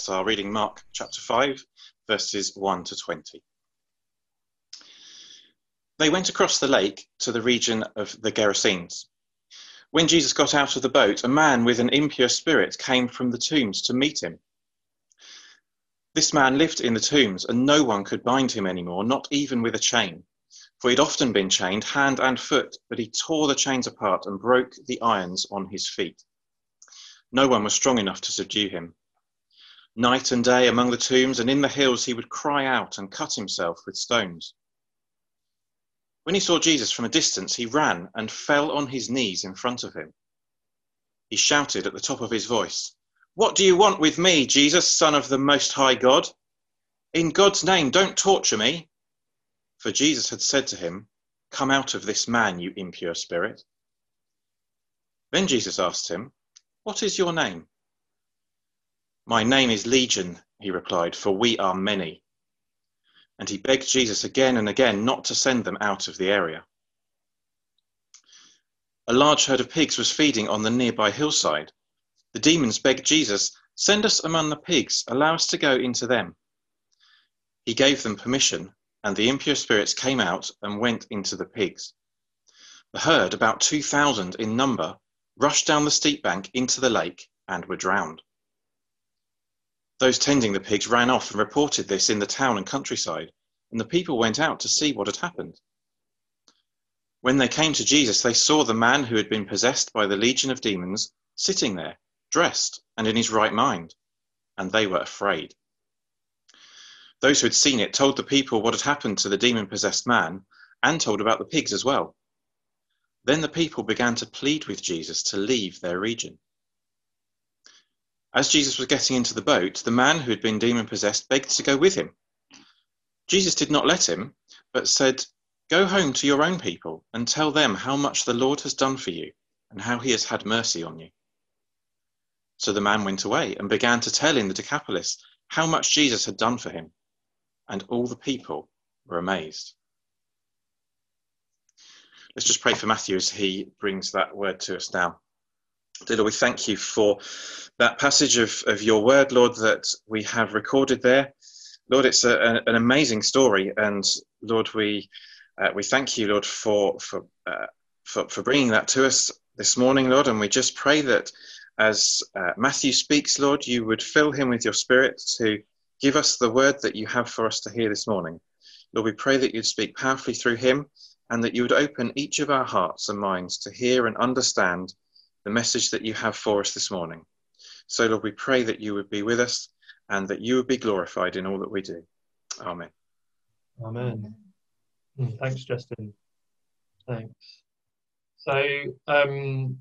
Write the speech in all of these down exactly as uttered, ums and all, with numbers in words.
us are reading Mark chapter five, verses one to twenty. They went across the lake to the region of the Gerasenes. When Jesus got out of the boat, a man with an impure spirit came from the tombs to meet him. This man lived in the tombs, and no one could bind him anymore, not even with a chain. For he'd often been chained hand and foot, but he tore the chains apart and broke the irons on his feet. No one was strong enough to subdue him. Night and day among the tombs and in the hills he would cry out and cut himself with stones. When he saw Jesus from a distance, he ran and fell on his knees in front of him. He shouted at the top of his voice, "What do you want with me, Jesus, Son of the Most High God? In God's name, don't torture me." For Jesus had said to him, "Come out of this man, you impure spirit." Then Jesus asked him, "What is your name?" "My name is Legion," he replied, "for we are many." And he begged Jesus again and again not to send them out of the area. A large herd of pigs was feeding on the nearby hillside. The demons begged Jesus, "Send us among the pigs, allow us to go into them." He gave them permission, and the impure spirits came out and went into the pigs. The herd, about two thousand in number, rushed down the steep bank into the lake and were drowned. Those tending the pigs ran off and reported this in the town and countryside, and the people went out to see what had happened. When they came to Jesus, they saw the man who had been possessed by the legion of demons sitting there, dressed and in his right mind, and they were afraid. Those who had seen it told the people what had happened to the demon-possessed man and told about the pigs as well. Then the people began to plead with Jesus to leave their region. As Jesus was getting into the boat, the man who had been demon-possessed begged to go with him. Jesus did not let him, but said, "Go home to your own people and tell them how much the Lord has done for you and how he has had mercy on you." So the man went away and began to tell in the Decapolis how much Jesus had done for him, and all the people were amazed. Let's just pray for Matthew as he brings that word to us now. Dear Lord, we thank you for that passage of, of your word, Lord, that we have recorded there. Lord, it's a, a, an amazing story, and Lord, we uh, we thank you, Lord, for for, uh, for for bringing that to us this morning, Lord, and we just pray that as uh, Matthew speaks, Lord, you would fill him with your Spirit to give us the word that you have for us to hear this morning. Lord, we pray that you'd speak powerfully through him, and that you would open each of our hearts and minds to hear and understand the message that you have for us this morning. So, Lord, we pray that you would be with us and that you would be glorified in all that we do. Amen. Amen. Thanks, Justin. Thanks. So, um,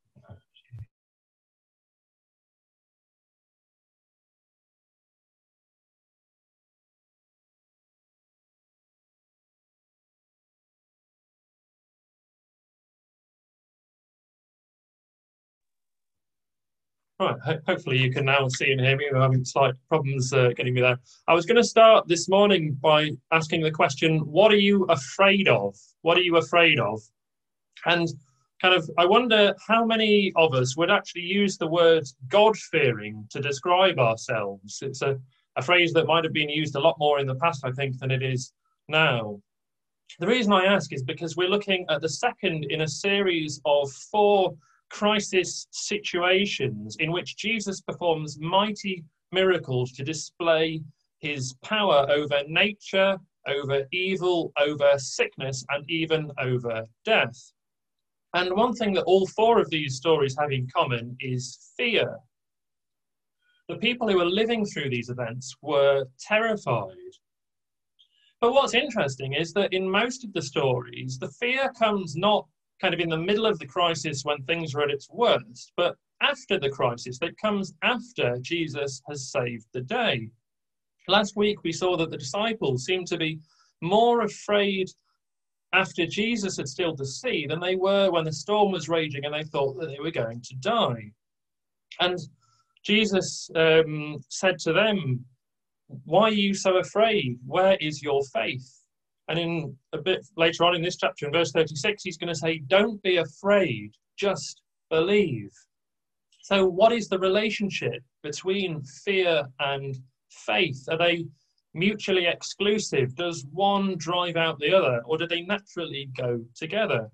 Right, ho hopefully you can now see and hear me. We're having slight problems uh, getting me there. I was going to start this morning by asking the question, what are you afraid of? What are you afraid of? And kind of, I wonder how many of us would actually use the word God-fearing to describe ourselves. It's a, a phrase that might have been used a lot more in the past, I think, than it is now. The reason I ask is because we're looking at the second in a series of four crisis situations in which Jesus performs mighty miracles to display his power over nature, over evil, over sickness, and even over death. And one thing that all four of these stories have in common is fear. The people who were living through these events were terrified. But what's interesting is that in most of the stories, the fear comes not kind of in the middle of the crisis when things are at its worst, but after the crisis that comes after Jesus has saved the day. Last week, we saw that the disciples seemed to be more afraid after Jesus had stilled the sea than they were when the storm was raging and they thought that they were going to die. And Jesus um, said to them, "Why are you so afraid? Where is your faith?" And in a bit later on in this chapter, in verse thirty-six, he's going to say, "Don't be afraid, just believe." So what is the relationship between fear and faith? Are they mutually exclusive? Does one drive out the other, or do they naturally go together?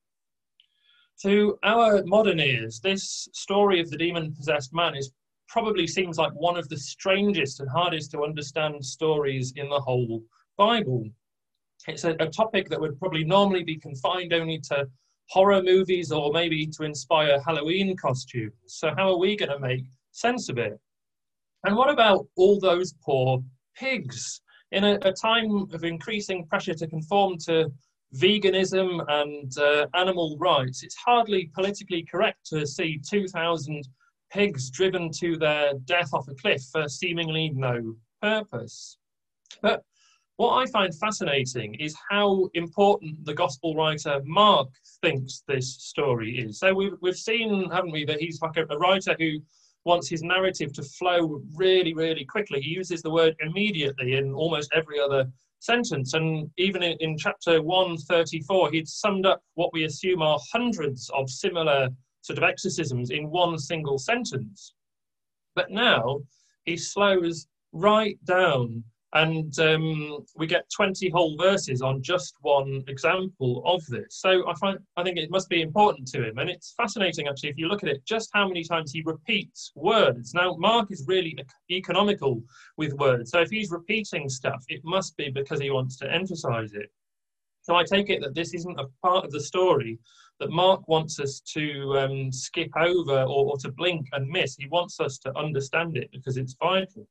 To our modern ears, this story of the demon-possessed man is probably seems like one of the strangest and hardest to understand stories in the whole Bible. It's a, a topic that would probably normally be confined only to horror movies or maybe to inspire Halloween costumes. So how are we going to make sense of it? And what about all those poor pigs? In a, a time of increasing pressure to conform to veganism and uh, animal rights, it's hardly politically correct to see two thousand pigs driven to their death off a cliff for seemingly no purpose. But what I find fascinating is how important the gospel writer Mark thinks this story is. So we've, we've seen, haven't we, that he's like a, a writer who wants his narrative to flow really, really quickly. He uses the word immediately in almost every other sentence. And even in, in chapter one thirty-four, he'd summed up what we assume are hundreds of similar sort of exorcisms in one single sentence. But now he slows right down, and um, we get twenty whole verses on just one example of this. So I find I think it must be important to him, and it's fascinating actually if you look at it, just how many times he repeats words. Now Mark is really economical with words, so if he's repeating stuff, it must be because he wants to emphasize it. So I take it that this isn't a part of the story that Mark wants us to um, skip over or, or to blink and miss. He wants us to understand it because it's vital.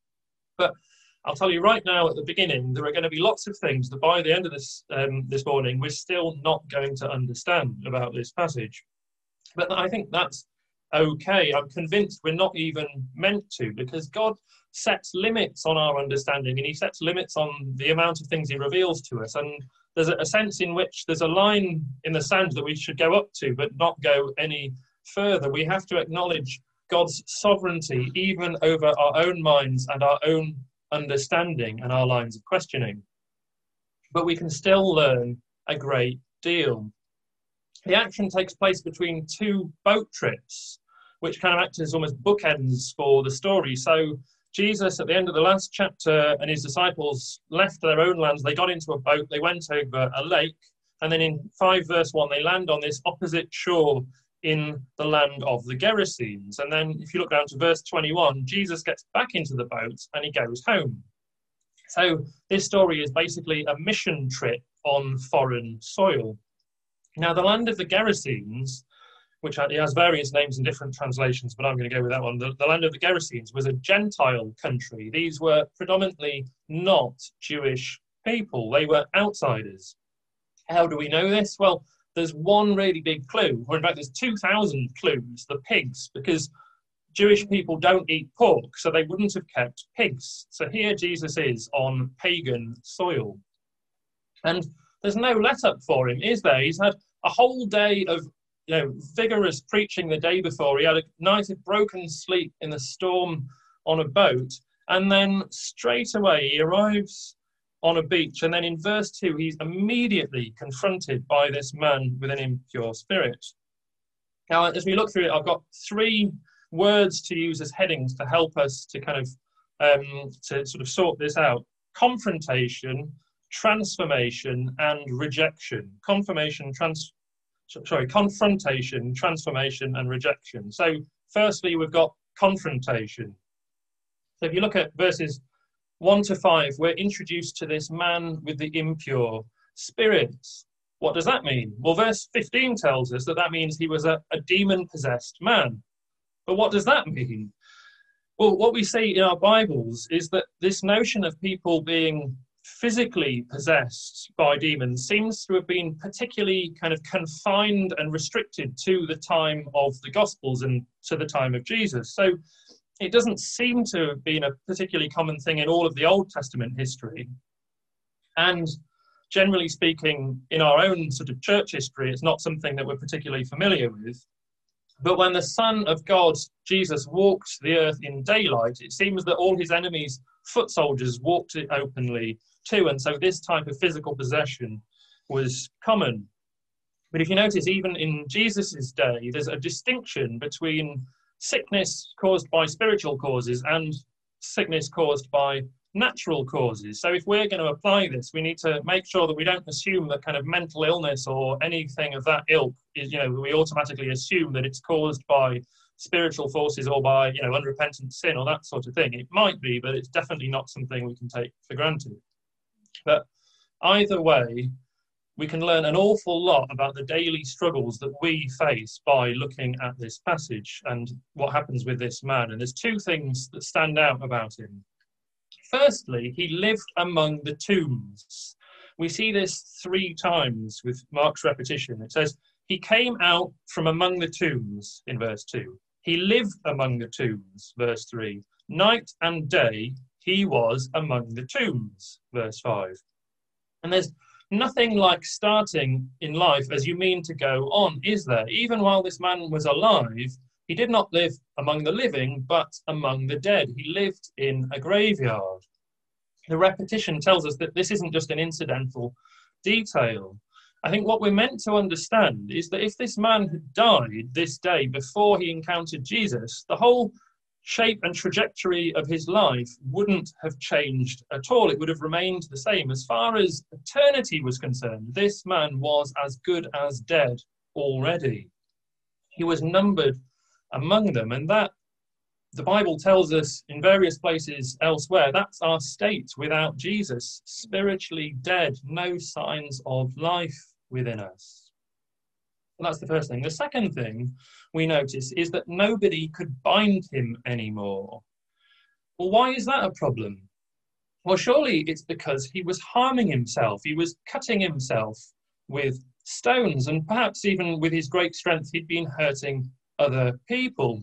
But I'll tell you right now at the beginning, there are going to be lots of things that by the end of this um, this morning, we're still not going to understand about this passage. But I think that's okay. I'm convinced we're not even meant to, because God sets limits on our understanding, and he sets limits on the amount of things he reveals to us. And there's a sense in which there's a line in the sand that we should go up to, but not go any further. We have to acknowledge God's sovereignty even over our own minds and our own understanding and our lines of questioning. But we can still learn a great deal. The action takes place between two boat trips, which kind of act as almost bookends for the story. So Jesus, at the end of the last chapter, and his disciples left their own lands. They got into a boat, they went over a lake, and then in five verse one, they land on this opposite shore in the land of the Gerasenes. And then if you look down to verse twenty-one, Jesus gets back into the boat and he goes home. So this story is basically a mission trip on foreign soil. Now, the land of the Gerasenes, which has various names in different translations, but I'm going to go with that one. The, the land of the Gerasenes was a Gentile country. These were predominantly not Jewish people. They were outsiders. How do we know this? Well, there's one really big clue, or in fact, there's two thousand clues, the pigs, because Jewish people don't eat pork, so they wouldn't have kept pigs. So here Jesus is on pagan soil. And there's no let-up for him, is there? He's had a whole day of you know, vigorous preaching the day before. He had a night of broken sleep in the storm on a boat, and then straight away he arrives on a beach, and then in verse two he's immediately confronted by this man with an impure spirit. Now, as we look through it, I've got three words to use as headings to help us to kind of um, to sort of sort this out: confrontation, transformation, and rejection. Confirmation, trans sorry, confrontation, transformation, and rejection. So firstly, we've got confrontation. So if you look at verses one to five, we're introduced to this man with the impure spirits. What does that mean? Well, verse fifteen tells us that that means he was a, a demon-possessed man. But what does that mean? Well, what we see in our Bibles is that this notion of people being physically possessed by demons seems to have been particularly kind of confined and restricted to the time of the Gospels and to the time of Jesus. So it doesn't seem to have been a particularly common thing in all of the Old Testament history. And generally speaking, in our own sort of church history, it's not something that we're particularly familiar with. But when the Son of God, Jesus, walked the earth in daylight, it seems that all his enemies' foot soldiers walked it openly too. And so this type of physical possession was common. But if you notice, even in Jesus's day, there's a distinction between sickness caused by spiritual causes and sickness caused by natural causes. So if we're going to apply this, we need to make sure that we don't assume that kind of mental illness or anything of that ilk is, you know, we automatically assume that it's caused by spiritual forces or by, you know, unrepentant sin or that sort of thing. It might be, but it's definitely not something we can take for granted. But either way, we can learn an awful lot about the daily struggles that we face by looking at this passage and what happens with this man. And there's two things that stand out about him. Firstly, he lived among the tombs. We see this three times with Mark's repetition. It says, he came out from among the tombs in verse two. He lived among the tombs, verse three. Night and day, he was among the tombs, verse five. And there's nothing like starting in life as you mean to go on, is there? Even while this man was alive, he did not live among the living, but among the dead. He lived in a graveyard. The repetition tells us that this isn't just an incidental detail. I think what we're meant to understand is that if this man had died this day before he encountered Jesus, the whole shape and trajectory of his life wouldn't have changed at all. It would have remained the same. As far as eternity was concerned, this man was as good as dead already. He was numbered among them, and that the Bible tells us in various places elsewhere, that's our state without Jesus, spiritually dead, no signs of life within us. And that's the first thing. The second thing we notice is that nobody could bind him anymore. Well, why is that a problem? Well, surely it's because he was harming himself. He was cutting himself with stones, and perhaps even with his great strength, he'd been hurting other people.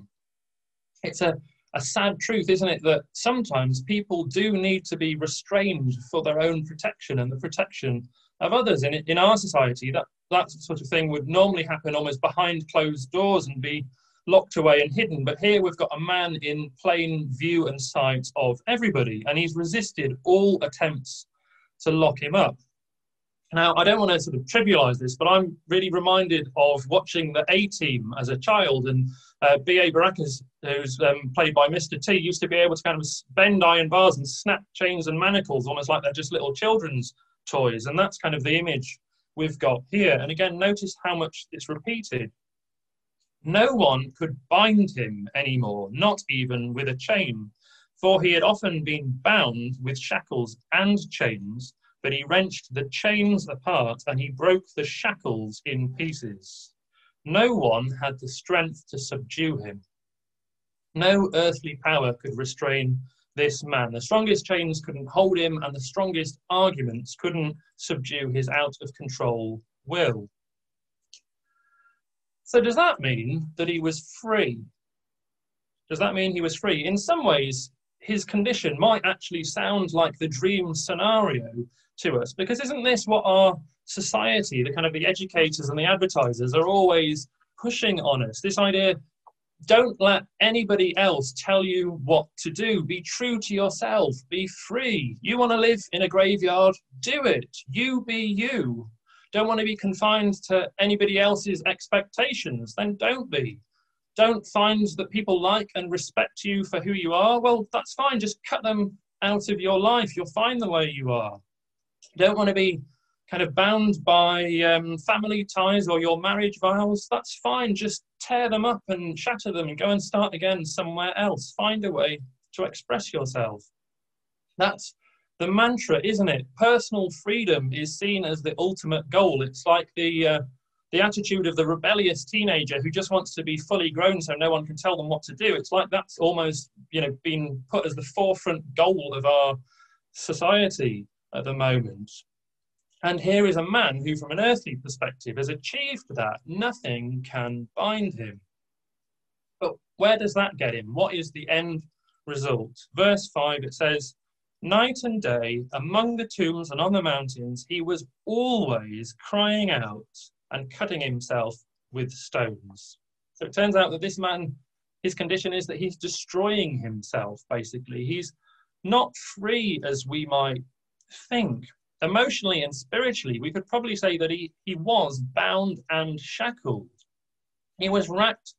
It's a, a sad truth, isn't it, that sometimes people do need to be restrained for their own protection and the protection of others. And in our society, that, that sort of thing would normally happen almost behind closed doors and be locked away and hidden. But here we've got a man in plain view and sight of everybody, and he's resisted all attempts to lock him up. Now, I don't want to sort of trivialise this, but I'm really reminded of watching the A-Team as a child, and uh, B A Baracus, who's um, played by Mister T, used to be able to kind of bend iron bars and snap chains and manacles, almost like they're just little children's toys, and that's kind of the image we've got here. And again, notice how much it's repeated. No one could bind him anymore, not even with a chain, for he had often been bound with shackles and chains, but he wrenched the chains apart and he broke the shackles in pieces. No one had the strength to subdue him. No earthly power could restrain this man. The strongest chains couldn't hold him, and the strongest arguments couldn't subdue his out-of-control will. So does that mean that he was free? Does that mean he was free? In some ways, his condition might actually sound like the dream scenario to us, because isn't this what our society, the kind of the educators and the advertisers, are always pushing on us? This idea, don't let anybody else tell you what to do. Be true to yourself. Be free. You want to live in a graveyard? Do it. You be you. Don't want to be confined to anybody else's expectations? Then don't be. Don't find that people like and respect you for who you are? Well, that's fine. Just cut them out of your life. You're fine the way you are. Don't want to be kind of bound by um, family ties or your marriage vows? That's fine. Just tear them up and shatter them and go and start again somewhere else. Find a way to express yourself. That's the mantra, isn't it? Personal freedom is seen as the ultimate goal. It's like the uh, the attitude of the rebellious teenager who just wants to be fully grown so no one can tell them what to do. It's like that's almost, you know, been put as the forefront goal of our society at the moment. And here is a man who, from an earthly perspective, has achieved that. Nothing can bind him. But where does that get him? What is the end result? Verse five, it says, night and day, among the tombs and on the mountains, he was always crying out and cutting himself with stones. So it turns out that this man, his condition is that he's destroying himself, basically. He's not free as we might think. Emotionally and spiritually, we could probably say that he, he was bound and shackled. He was racked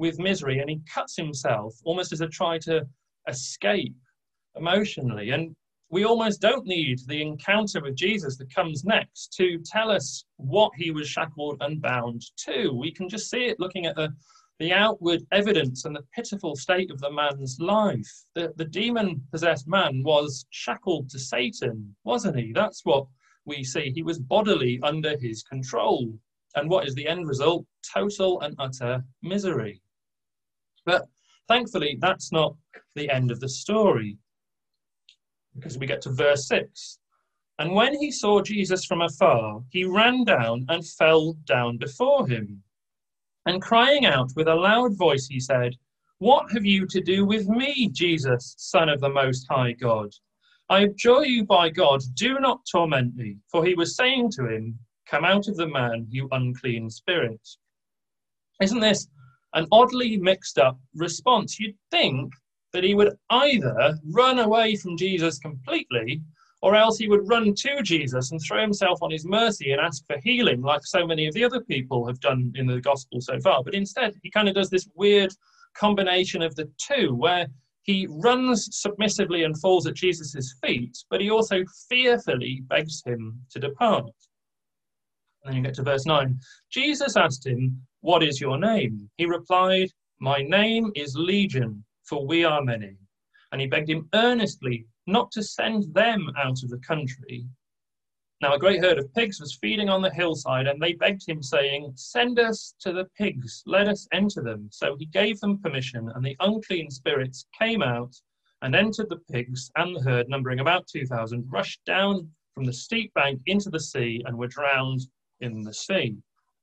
with misery, and he cuts himself almost as a try to escape emotionally. And we almost don't need the encounter with Jesus that comes next to tell us what he was shackled and bound to. We can just see it looking at the, the outward evidence and the pitiful state of the man's life. The, the demon-possessed man was shackled to Satan, wasn't he? That's what we see. He was bodily under his control. And what is the end result? Total and utter misery. But thankfully, that's not the end of the story, because we get to verse six. And when he saw Jesus from afar, he ran down and fell down before him. And crying out with a loud voice, he said, "What have you to do with me, Jesus, Son of the Most High God? I adjure you by God, do not torment me." For he was saying to him, "Come out of the man, you unclean spirit." Isn't this an oddly mixed up response? You'd think that he would either run away from Jesus completely, or else he would run to Jesus and throw himself on his mercy and ask for healing, like so many of the other people have done in the gospel so far. But instead, he kind of does this weird combination of the two, where he runs submissively and falls at Jesus' feet, but he also fearfully begs him to depart. And then you get to verse nine. Jesus asked him, "What is your name?" He replied, "My name is Legion, for we are many." And he begged him earnestly not to send them out of the country. Now a great herd of pigs was feeding on the hillside, and they begged him, saying, "Send us to the pigs, let us enter them." So he gave them permission, and the unclean spirits came out and entered the pigs, and the herd, numbering about two thousand, rushed down from the steep bank into the sea and were drowned in the sea.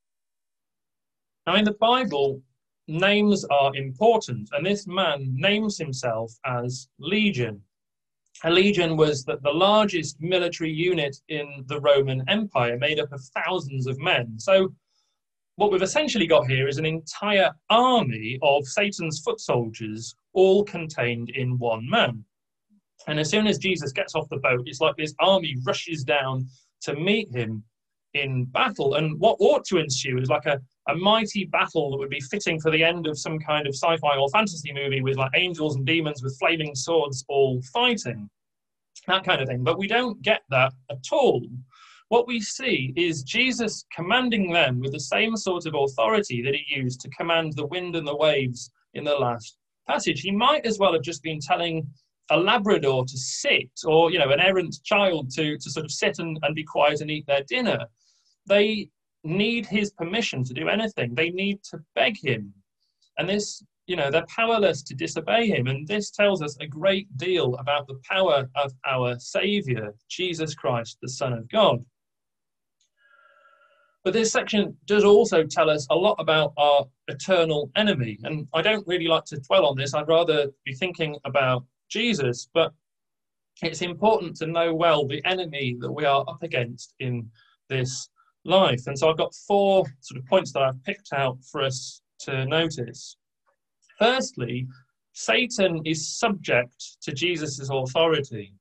Now in the Bible, names are important, and this man names himself as Legion. A legion was the, the largest military unit in the Roman Empire, made up of thousands of men. So what we've essentially got here is an entire army of Satan's foot soldiers, all contained in one man. And as soon as Jesus gets off the boat, it's like this army rushes down to meet him in battle. And what ought to ensue is like a, a mighty battle that would be fitting for the end of some kind of sci-fi or fantasy movie, with like angels and demons with flaming swords all fighting, that kind of thing. But we don't get that at all. What we see is Jesus commanding them with the same sort of authority that he used to command the wind and the waves in the last passage. He might as well have just been telling a Labrador to sit, or, you know, an errant child to, to sort of sit and, and be quiet and eat their dinner. They need his permission to do anything. They need to beg him. And this, you know, they're powerless to disobey him. And this tells us a great deal about the power of our Saviour, Jesus Christ, the Son of God. But this section does also tell us a lot about our eternal enemy. And I don't really like to dwell on this. I'd rather be thinking about Jesus. But it's important to know well the enemy that we are up against in this life. And so I've got four sort of points that I've picked out for us to notice. Firstly, Satan is subject to Jesus' authority.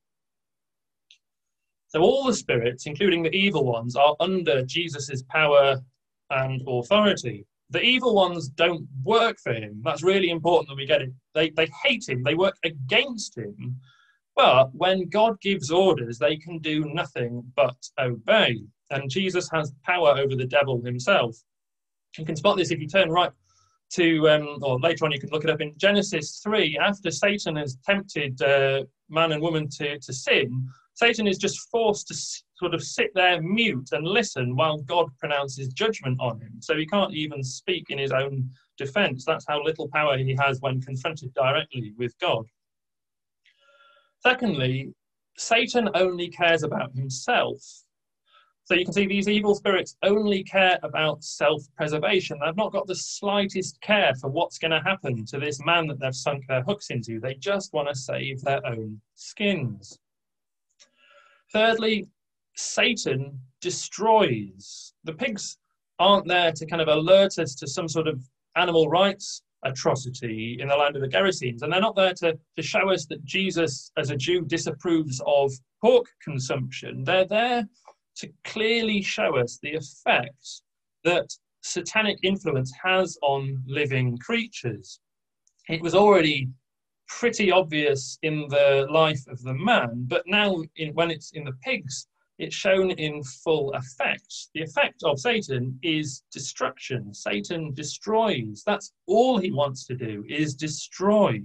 So all the spirits, including the evil ones, are under Jesus' power and authority. The evil ones don't work for him. That's really important that we get it. They, they hate him. They work against him. But when God gives orders, they can do nothing but obey. And Jesus has power over the devil himself. You can spot this if you turn right to, um, or later on you can look it up in Genesis three. After Satan has tempted uh, man and woman to, to sin, Satan is just forced to sort of sit there mute and listen while God pronounces judgment on him. So he can't even speak in his own defense. That's how little power he has when confronted directly with God. Secondly, Satan only cares about himself. So you can see these evil spirits only care about self-preservation. They've not got the slightest care for what's going to happen to this man that they've sunk their hooks into. They just want to save their own skins. Thirdly, Satan destroys. The pigs aren't there to kind of alert us to some sort of animal rights atrocity in the land of the Gerasenes, and they're not there to, to show us that Jesus, as a Jew, disapproves of pork consumption. They're there to clearly show us the effect that satanic influence has on living creatures. It was already pretty obvious in the life of the man, but now in, when it's in the pigs, it's shown in full effect. The effect of Satan is destruction. Satan destroys. That's all he wants to do, is destroy.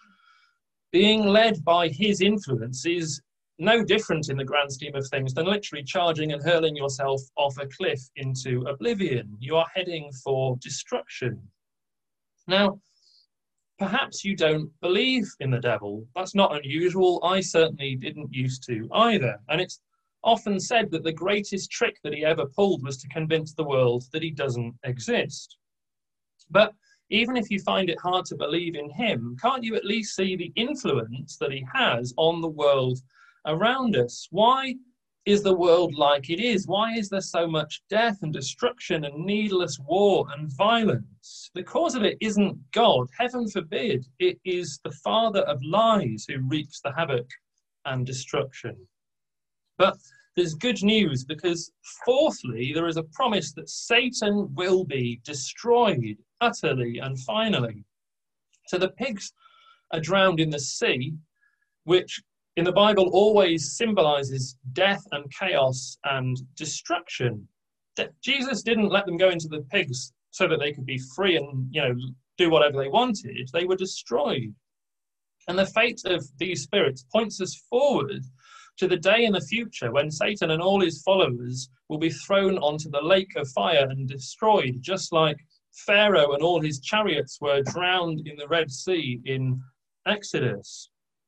Being led by his influence is no different in the grand scheme of things than literally charging and hurling yourself off a cliff into oblivion. You are heading for destruction. Now, perhaps you don't believe in the devil. That's not unusual. I certainly didn't used to either. And it's often said that the greatest trick that he ever pulled was to convince the world that he doesn't exist. But even if you find it hard to believe in him, can't you at least see the influence that he has on the world around us? Why is the world like it is? Why is there so much death and destruction and needless war and violence? The cause of it isn't God, heaven forbid. It is the father of lies who wreaks the havoc and destruction. But there's good news, because fourthly, there is a promise that Satan will be destroyed utterly and finally. So the pigs are drowned in the sea, which in the Bible always symbolizes death and chaos and destruction. Jesus didn't let them go into the pigs so that they could be free and, you know, do whatever they wanted. They were destroyed. And the fate of these spirits points us forward to the day in the future when Satan and all his followers will be thrown onto the lake of fire and destroyed, just like Pharaoh and all his chariots were drowned in the Red Sea in Exodus.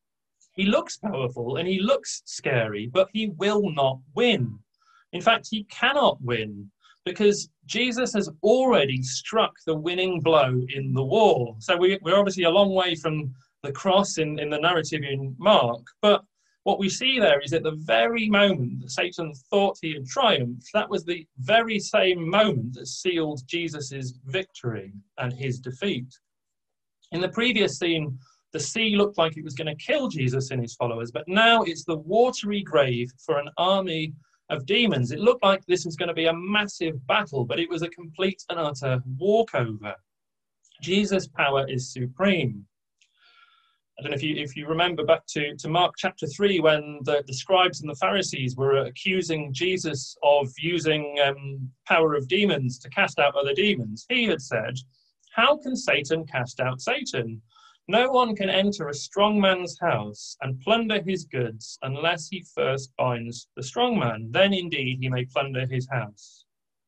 He looks powerful and he looks scary, but he will not win. In fact, he cannot win because Jesus has already struck the winning blow in the war. So we, we're obviously a long way from the cross in, in the narrative in Mark, but what we see there is at the very moment that Satan thought he had triumphed, that was the very same moment that sealed Jesus' victory and his defeat. In the previous scene, the sea looked like it was going to kill Jesus and his followers, but now it's the watery grave for an army of demons. It looked like this was going to be a massive battle, but it was a complete and utter walkover. Jesus' power is supreme. I don't know if you if you remember back to, to Mark chapter three, when the, the scribes and the Pharisees were accusing Jesus of using um, power of demons to cast out other demons. He had said, "How can Satan cast out Satan? No one can enter a strong man's house and plunder his goods unless he first binds the strong man. Then indeed he may plunder his house."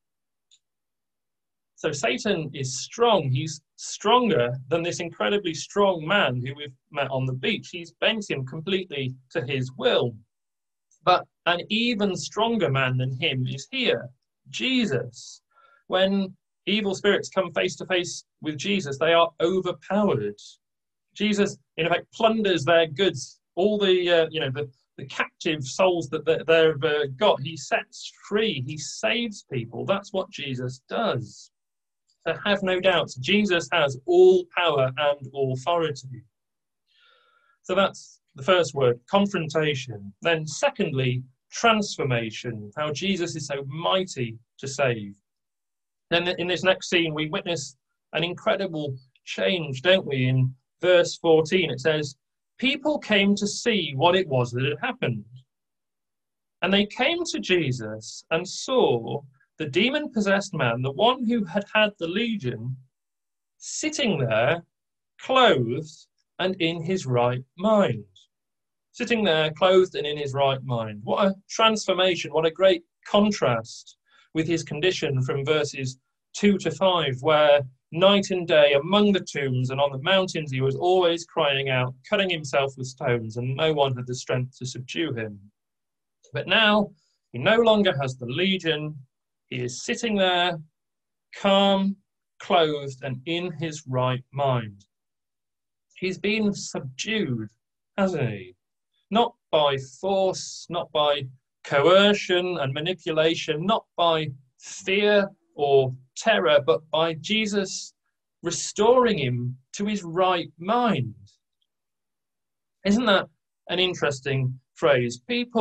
So Satan is strong. He's stronger than this incredibly strong man who we've met on the beach. He's bent him completely to his will. But an even stronger man than him is here, Jesus. When evil spirits come face to face with Jesus, they are overpowered. Jesus, in effect, plunders their goods, all the, uh, you know, the, the captive souls that they've uh, got. He sets free. He saves people. That's what Jesus does. So have no doubts, Jesus has all power and authority. So that's the first word, confrontation. Then secondly, transformation, how Jesus is so mighty to save. Then in this next scene, we witness an incredible change, don't we? In verse fourteen, it says, "People came to see what it was that had happened. And they came to Jesus and saw the demon-possessed man, the one who had had the legion, sitting there, clothed and in his right mind." Sitting there, clothed and in his right mind. What a transformation, what a great contrast with his condition from verses two to five, where night and day among the tombs and on the mountains he was always crying out, cutting himself with stones, and no one had the strength to subdue him. But now he no longer has the legion. He is sitting there, calm, clothed, and in his right mind. He's been subdued, hasn't he? Not by force, not by coercion and manipulation, not by fear or terror, but by Jesus restoring him to his right mind. Isn't that an interesting phrase? People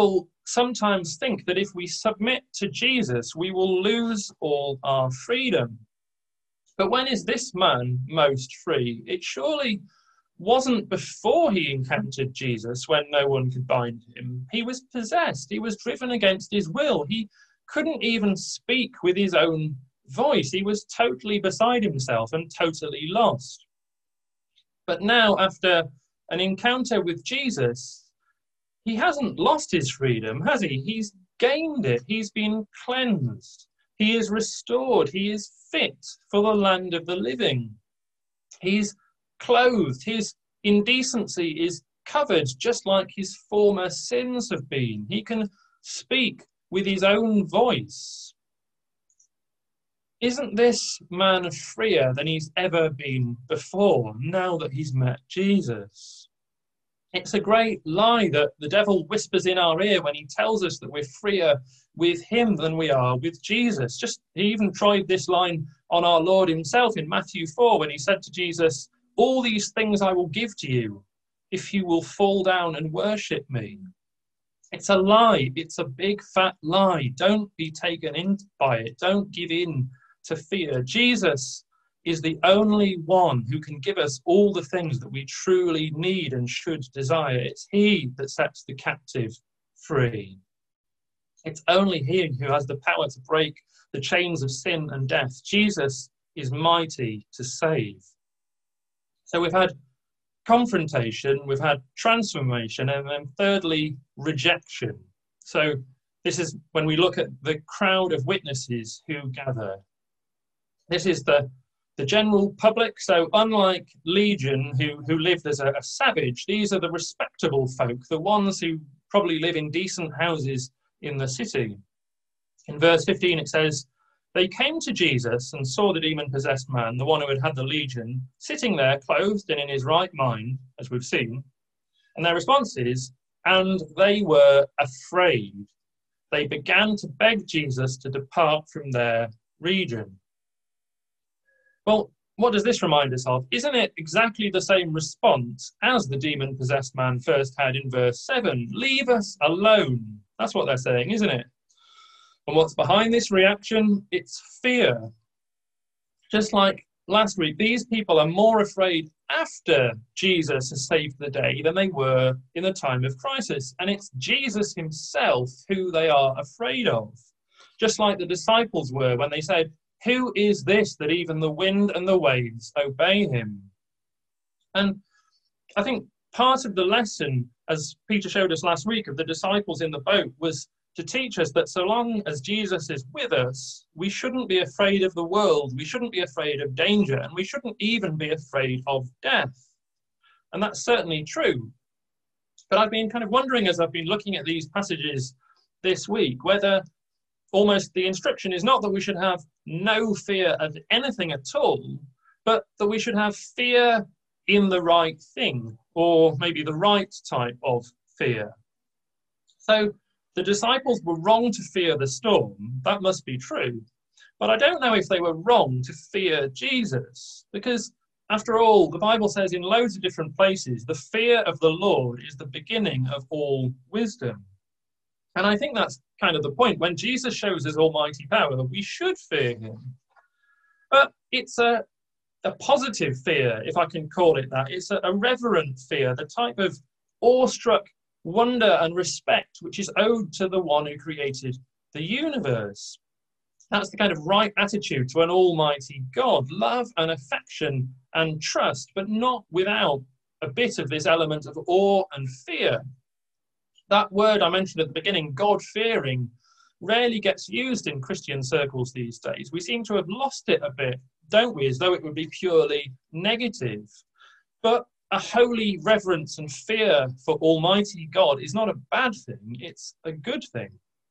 sometimes think that if we submit to Jesus, we will lose all our freedom. But when is this man most free? It surely wasn't before he encountered Jesus, when no one could bind him. He was possessed. He was driven against his will. He couldn't even speak with his own voice. He was totally beside himself and totally lost. But now, after an encounter with Jesus, he hasn't lost his freedom, has he? He's gained it. He's been cleansed. He is restored. He is fit for the land of the living. He's clothed. His indecency is covered, just like his former sins have been. He can speak with his own voice. Isn't this man freer than he's ever been before, now that he's met Jesus? It's a great lie that the devil whispers in our ear when he tells us that we're freer with him than we are with Jesus. Just, he even tried this line on our Lord himself in Matthew four, when he said to Jesus, "All these things I will give to you if you will fall down and worship me." It's a lie. It's a big fat lie. Don't be taken in by it. Don't give in to fear. Jesus is the only one who can give us all the things that we truly need and should desire. It's he that sets the captive free. It's only he who has the power to break the chains of sin and death. Jesus is mighty to save. So we've had confrontation, we've had transformation, and then thirdly, rejection. So this is when we look at the crowd of witnesses who gather. This is the, the general public. So unlike Legion, who, who lived as a, a savage, these are the respectable folk, the ones who probably live in decent houses in the city. In verse fifteen, it says, "They came to Jesus and saw the demon-possessed man, the one who had had the legion, sitting there clothed and in his right mind," as we've seen. And their response is, "And they were afraid. They began to beg Jesus to depart from their region." Well, what does this remind us of? Isn't it exactly the same response as the demon-possessed man first had in verse seven? "Leave us alone." That's what they're saying, isn't it? And what's behind this reaction? It's fear. Just like last week, these people are more afraid after Jesus has saved the day than they were in the time of crisis. And it's Jesus himself who they are afraid of. Just like the disciples were when they said, "Who is this that even the wind and the waves obey him?" And I think part of the lesson, as Peter showed us last week, of the disciples in the boat was to teach us that so long as Jesus is with us, we shouldn't be afraid of the world, we shouldn't be afraid of danger, and we shouldn't even be afraid of death. And that's certainly true. But I've been kind of wondering, as I've been looking at these passages this week, whether almost the instruction is not that we should have no fear of anything at all, but that we should have fear in the right thing, or maybe the right type of fear. So the disciples were wrong to fear the storm. That must be true. But I don't know if they were wrong to fear Jesus, because after all, the Bible says in loads of different places, the fear of the Lord is the beginning of all wisdom. And I think that's kind of the point. When Jesus shows his almighty power, we should fear him. But it's a, a positive fear, if I can call it that. It's a, a reverent fear, the type of awestruck wonder and respect which is owed to the one who created the universe. That's the kind of right attitude to an almighty God, love and affection and trust, but not without a bit of this element of awe and fear. That word I mentioned at the beginning, God-fearing, rarely gets used in Christian circles these days. We seem to have lost it a bit, don't we, as though it would be purely negative. But a holy reverence and fear for Almighty God is not a bad thing, it's a good thing.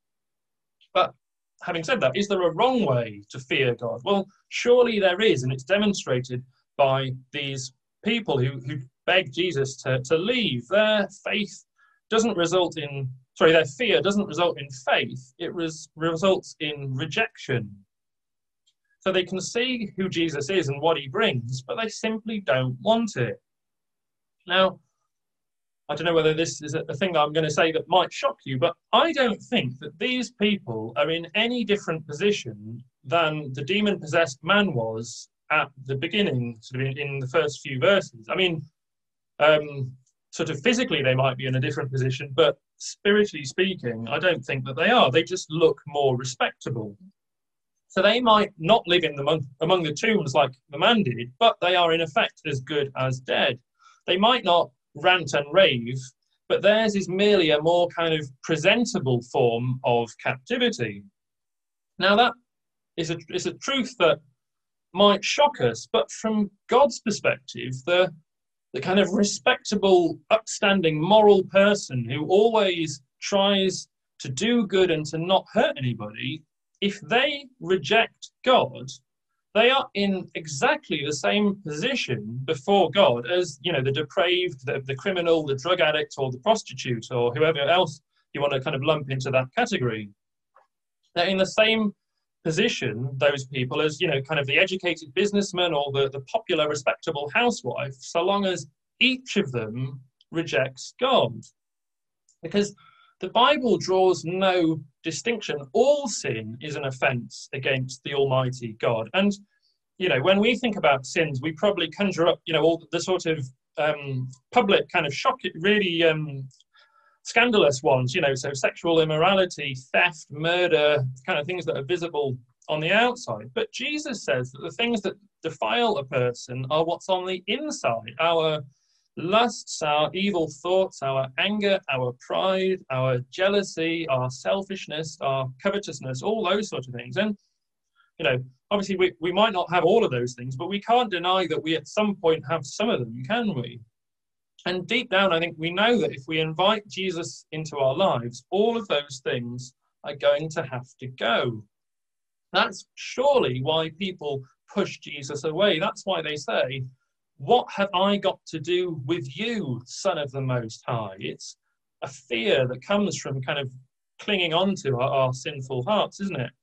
But having said that, is there a wrong way to fear God? Well, surely there is, and it's demonstrated by these people who, who beg Jesus to, to leave. Their faith doesn't result in, sorry, their fear doesn't result in faith, it res, results in rejection. So they can see who Jesus is and what he brings, but they simply don't want it. Now, I don't know whether this is a, a thing that I'm going to say that might shock you, but I don't think that these people are in any different position than the demon-possessed man was at the beginning, sort of in, in the first few verses. I mean, um, sort of physically they might be in a different position, but spiritually speaking, I don't think that they are. They just look more respectable. So they might not live in the among, among the tombs like the man did, but they are in effect as good as dead. They might not rant and rave, but theirs is merely a more kind of presentable form of captivity. Now that is a, is a truth that might shock us, but from God's perspective, the, the kind of respectable, upstanding, moral person who always tries to do good and to not hurt anybody, if they reject God, they are in exactly the same position before God as, you know, the depraved, the, the criminal, the drug addict, or the prostitute, or whoever else you want to kind of lump into that category. They're in the same position, those people, as, you know, kind of the educated businessman or the, the popular, respectable housewife, so long as each of them rejects God. Because the Bible draws no distinction. All sin is an offence against the Almighty God. And, you know, when we think about sins, we probably conjure up, you know, all the sort of um, public kind of shock, really um, scandalous ones, you know, so sexual immorality, theft, murder, kind of things that are visible on the outside. But Jesus says that the things that defile a person are what's on the inside, our lusts, our evil thoughts, our anger, our pride, our jealousy, our selfishness, our covetousness, all those sort of things. And, you know, obviously we, we might not have all of those things, but we can't deny that we at some point have some of them, can we? And deep down, I think we know that if we invite Jesus into our lives, all of those things are going to have to go. That's surely why people push Jesus away. That's why they say, "What have I got to do with you, Son of the Most High?" It's a fear that comes from kind of clinging on to our, our sinful hearts, isn't it?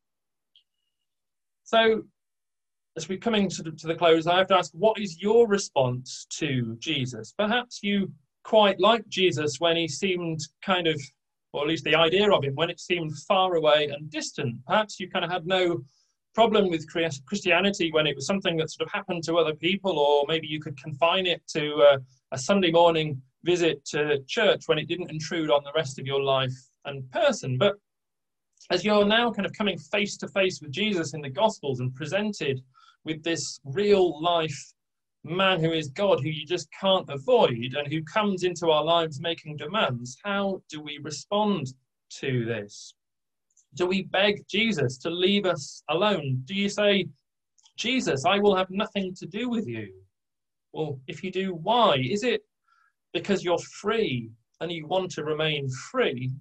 So, as we're coming to the, to the close, I have to ask, what is your response to Jesus? Perhaps you quite liked Jesus when he seemed kind of, or at least the idea of him, when it seemed far away and distant. Perhaps you kind of had no problem with Christianity when it was something that sort of happened to other people, or maybe you could confine it to uh, a Sunday morning visit to church when it didn't intrude on the rest of your life and person. But as you're now kind of coming face to face with Jesus in the Gospels and presented with this real life man who is God, who you just can't avoid, and who comes into our lives making demands, how do we respond to this? Do we beg Jesus to leave us alone? Do you say, "Jesus, I will have nothing to do with you"? Well, if you do, why? Is it because you're free and you want to remain free?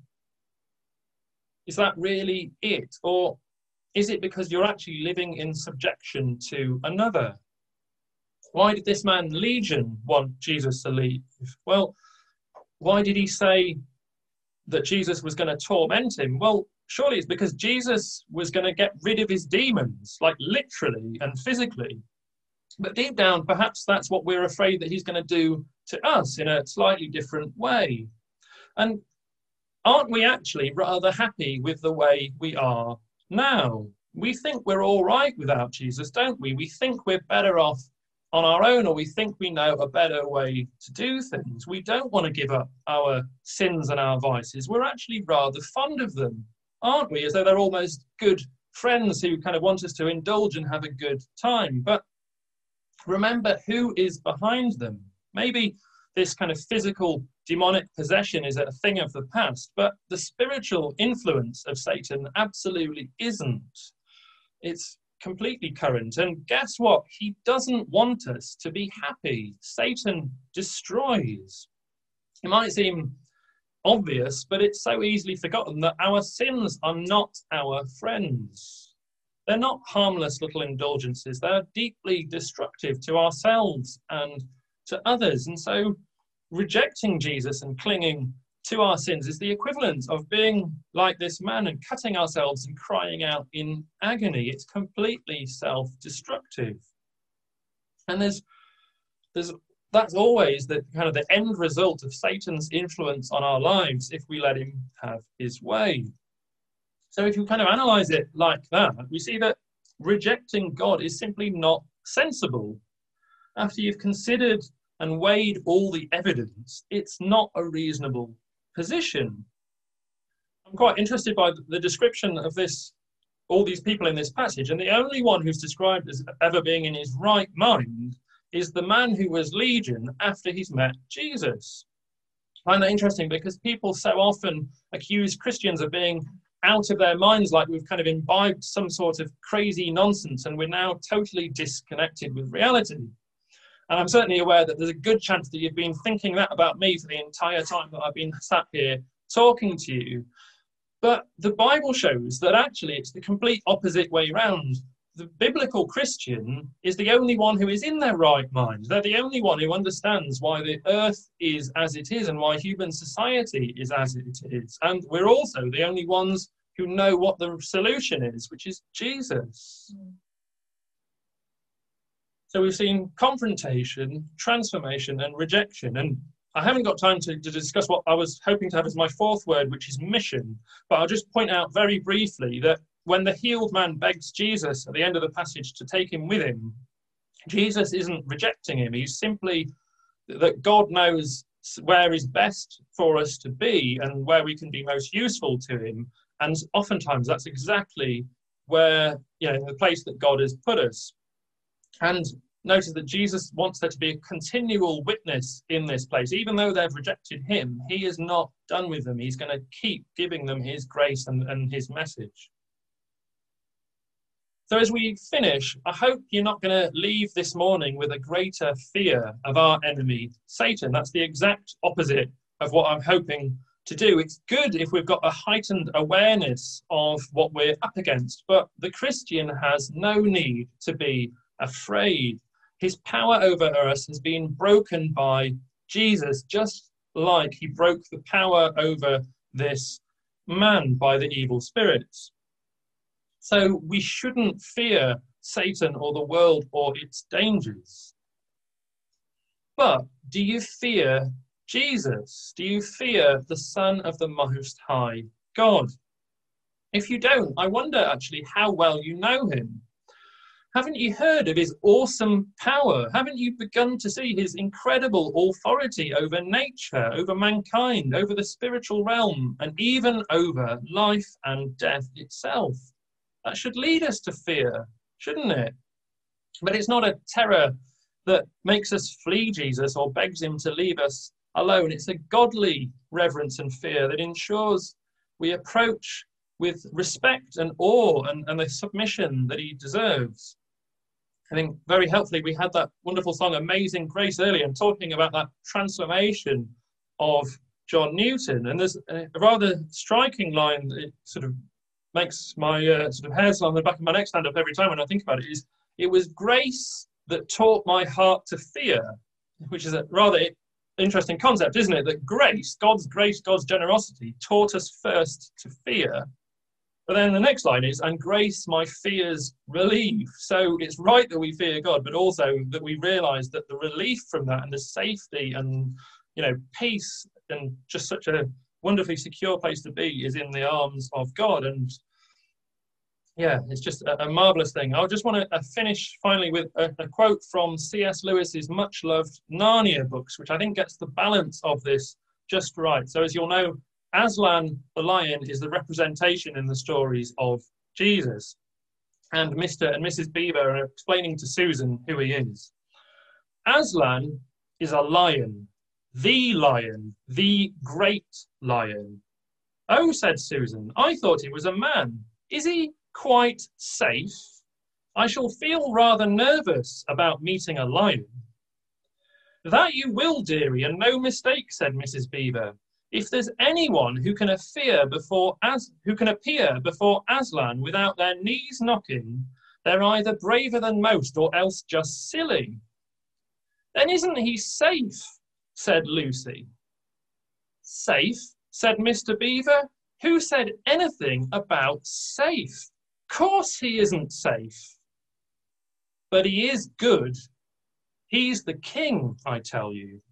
Is that really it? Or is it because you're actually living in subjection to another? Why did this man Legion want Jesus to leave? Well, why did he say that Jesus was going to torment him? Well, surely it's because Jesus was going to get rid of his demons, like literally and physically. But deep down, perhaps that's what we're afraid that he's going to do to us in a slightly different way. And aren't we actually rather happy with the way we are now? We think we're all right without Jesus, don't we? We think we're better off on our own, or we think we know a better way to do things. We don't want to give up our sins and our vices. We're actually rather fond of them, aren't we? As though they're almost good friends who kind of want us to indulge and have a good time. But remember who is behind them. Maybe this kind of physical demonic possession is a thing of the past, but the spiritual influence of Satan absolutely isn't. It's completely current. And guess what? He doesn't want us to be happy. Satan destroys. It might seem obvious, but it's so easily forgotten that our sins are not our friends. They're not harmless little indulgences. They're deeply destructive to ourselves and to others. And so rejecting Jesus and clinging to our sins is the equivalent of being like this man and cutting ourselves and crying out in agony. It's completely self-destructive. And there's there's that's always the kind of the end result of Satan's influence on our lives if we let him have his way. So if you kind of analyze it like that, we see that rejecting God is simply not sensible. After you've considered and weighed all the evidence, it's not a reasonable position. I'm quite interested by the description of this, all these people in this passage, and the only one who's described as ever being in his right mind is the man who was Legion after he's met Jesus. I find that interesting because people so often accuse Christians of being out of their minds, like we've kind of imbibed some sort of crazy nonsense and we're now totally disconnected with reality. And I'm certainly aware that there's a good chance that you've been thinking that about me for the entire time that I've been sat here talking to you. But the Bible shows that actually it's the complete opposite way around. The biblical Christian is the only one who is in their right mind. They're the only one who understands why the earth is as it is and why human society is as it is. And we're also the only ones who know what the solution is, which is Jesus. Mm. So we've seen confrontation, transformation, and rejection. And I haven't got time to, to discuss what I was hoping to have as my fourth word, which is mission. But I'll just point out very briefly that when the healed man begs Jesus at the end of the passage to take him with him, Jesus isn't rejecting him. He's simply that God knows where is best for us to be and where we can be most useful to him. And oftentimes that's exactly where, you know, the place that God has put us. And notice that Jesus wants there to be a continual witness in this place. Even though they've rejected him, he is not done with them. He's going to keep giving them his grace and, and his message. So as we finish, I hope you're not going to leave this morning with a greater fear of our enemy, Satan. That's the exact opposite of what I'm hoping to do. It's good if we've got a heightened awareness of what we're up against, but the Christian has no need to be afraid. His power over us has been broken by Jesus, just like he broke the power over this man by the evil spirits. So we shouldn't fear Satan or the world or its dangers. But do you fear Jesus? Do you fear the Son of the Most High God? If you don't, I wonder actually how well you know him. Haven't you heard of his awesome power? Haven't you begun to see his incredible authority over nature, over mankind, over the spiritual realm, and even over life and death itself? That should lead us to fear, shouldn't it? But it's not a terror that makes us flee Jesus or begs him to leave us alone. It's a godly reverence and fear that ensures we approach with respect and awe and, and the submission that he deserves. I think very helpfully we had that wonderful song Amazing Grace earlier and talking about that transformation of John Newton. And there's a rather striking line that it sort of makes my uh, sort of hairs on the back of my neck stand up every time when I think about it, is it was grace that taught my heart to fear, which is a rather interesting concept, isn't it? That grace, God's grace, God's generosity taught us first to fear. But then the next line is, and grace my fears relieve. So it's right that we fear God, but also that we realize that the relief from that and the safety and, you know, peace and just such a wonderfully secure place to be is in the arms of God. And yeah, it's just a, a marvelous thing. I just want to uh, finish finally with a, a quote from C S Lewis's much loved Narnia books, which I think gets the balance of this just right. So as you'll know, Aslan the lion is the representation in the stories of Jesus. And Mister and Missus Beaver are explaining to Susan who he is. Aslan is a lion. The lion, the great lion. Oh, said Susan, I thought he was a man. Is he quite safe? I shall feel rather nervous about meeting a lion. That you will, dearie, and no mistake, said Missus Beaver. If there's anyone who can appear before As who can appear before Aslan without their knees knocking, they're either braver than most or else just silly. Then isn't he safe? Said Lucy. Safe? Said Mister Beaver. Who said anything about safe? Course he isn't safe. But he is good. He's the king, I tell you.